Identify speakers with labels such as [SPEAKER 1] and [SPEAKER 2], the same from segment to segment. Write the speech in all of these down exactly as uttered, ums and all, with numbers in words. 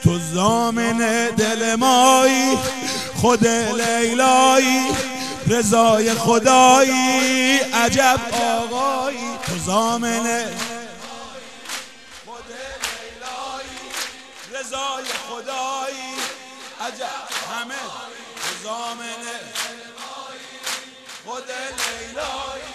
[SPEAKER 1] تو ضامن دل مایی، خود لیلایی، رضای خدایی، عجب آقایی. تو ضامن خود لیلایی، رضای خدایی، عجب همه. تو ضامن خود لیلایی،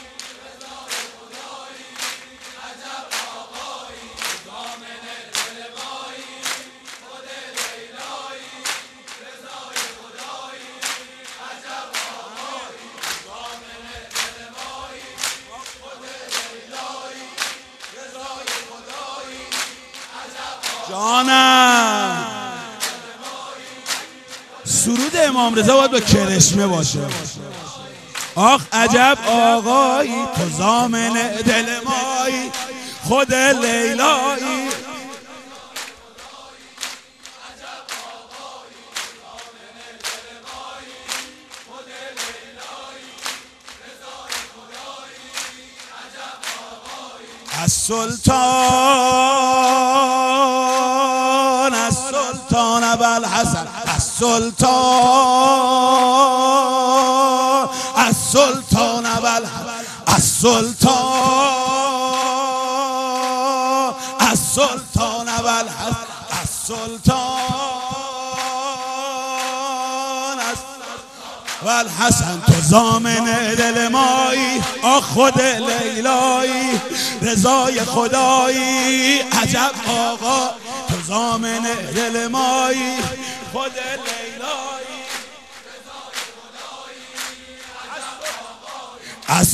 [SPEAKER 1] جانم. سرود امام رضا باید با کرشمه باشه. آخ عجب آقایی، تو ضامن دل مایی، خود لیلایی. از سلطان، از سلطان ابوالحسن، از سلطان، از سلطان ابوالحسن، از سلطان، از سلطان ابوالحسن، از سلطان ابوالحسن. تو ضامن دل مایی، آ خود لیلایی، رضای خدایی، عجب آقا. تو ضامن دل مایی، خود لیلایی، از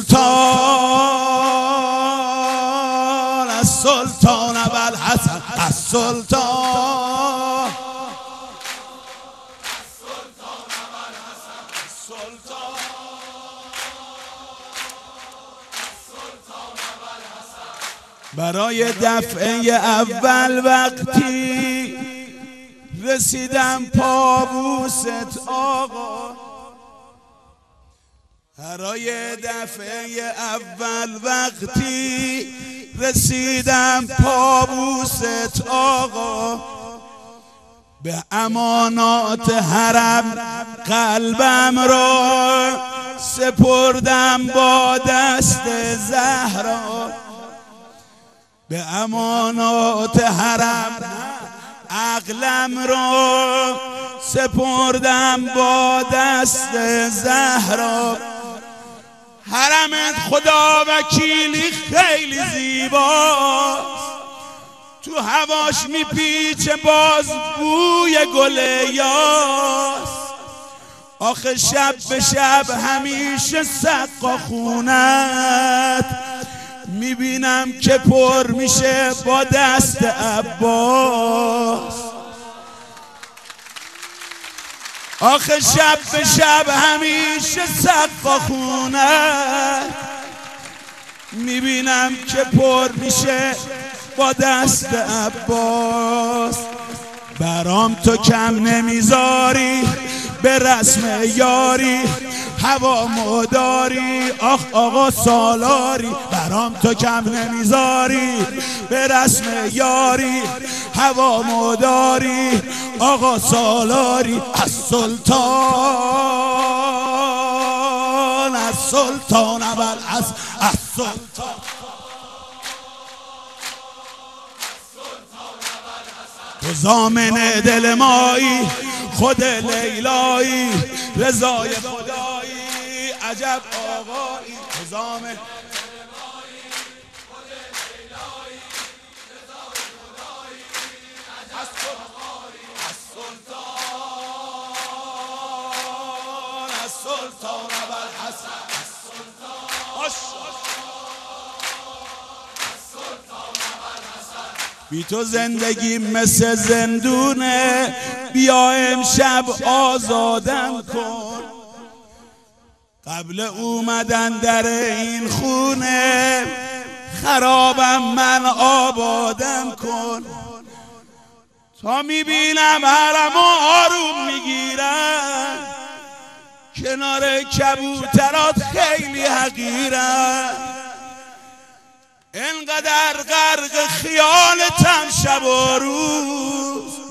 [SPEAKER 1] سلطان، از سلطان ابوالحسن، از سلطان، برای دفعه اول وقتی رسیدم پابوست آقا، برای دفعه اول وقتی رسیدم پابوست آقا، به امانات حرم قلبم را سپردم با دست زهرا، به امانات حرم عقلم را سپردم با دست زهرا. حرمت خدا وکیلی خیلی زیباست، تو هواش میپیچه باز بوی گل یاس. آخه شب به شب همیشه سقا خونت میبینم که پر میشه با دست عباس. آخه شب به شب همیشه سقا خونت میبینم که پر میشه با دست عباس. برام تو کم نمیذاری به رسم یاری، هوا مداری، آخ آقا سالاری. برام تو کم نمیذاری به رسم یاری، هوا مداری، آقا سالاری. از سلطان، از سلطان ابوالحسن، از سلطان، تو ضامن دل مایی، خود لیلایی، رضای خدایی، عجب آقایی. تو ضامن از سلطان، از سلطان ابوالحسن، از بی تو زندگی مثل زندونه، بیا امشب آزادم کن. قبل اومدن در این خونه خرابم من آبادم کن. تا میبینم حرم آروم میگیرن، کنار کبوترات خیلی حقیرن. انقدر غرق خیالتم شب و روز،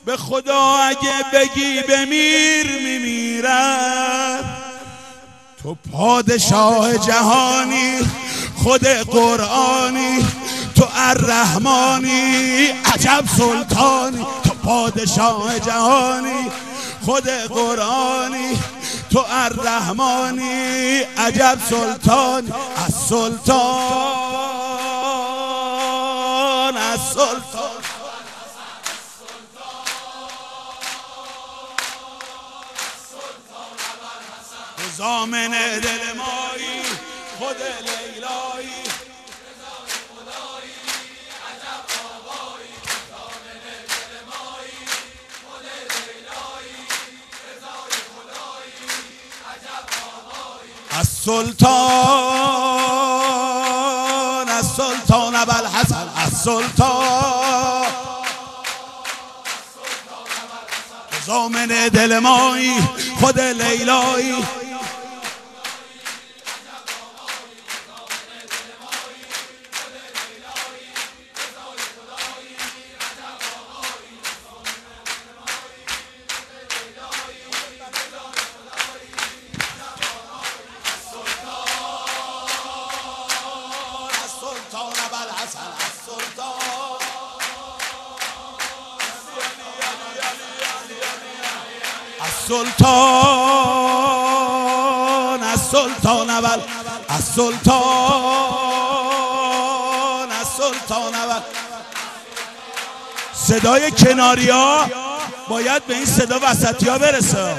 [SPEAKER 1] به خدا اگه بگی بمیر میمیرم. تو پادشاه جهانی، خود قرآنی، تو الرحمانی، عجب سلطانی. تو پادشاه جهانی، خود قرآنی، تو الرحمانی، عجب سلطانی. از سلطان، از سلطان، ضامن دل مایی، خود لیلایی، از سلطان، از سلطان ابوالحسن، از سلطان، ضامن دل مایی، خود لیلایی، سلطان، از سلطان اول، از سلطان، از سلطان اول. صدای کناریا باید به این صدا وسطیا برسه.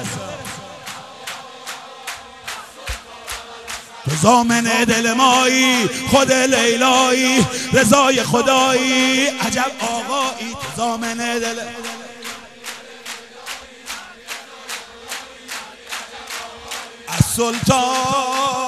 [SPEAKER 1] تو ضامن دل مایی، خود لیلایی، رضای خدایی، عجب آقایی. تو ضامن دل از سلطان،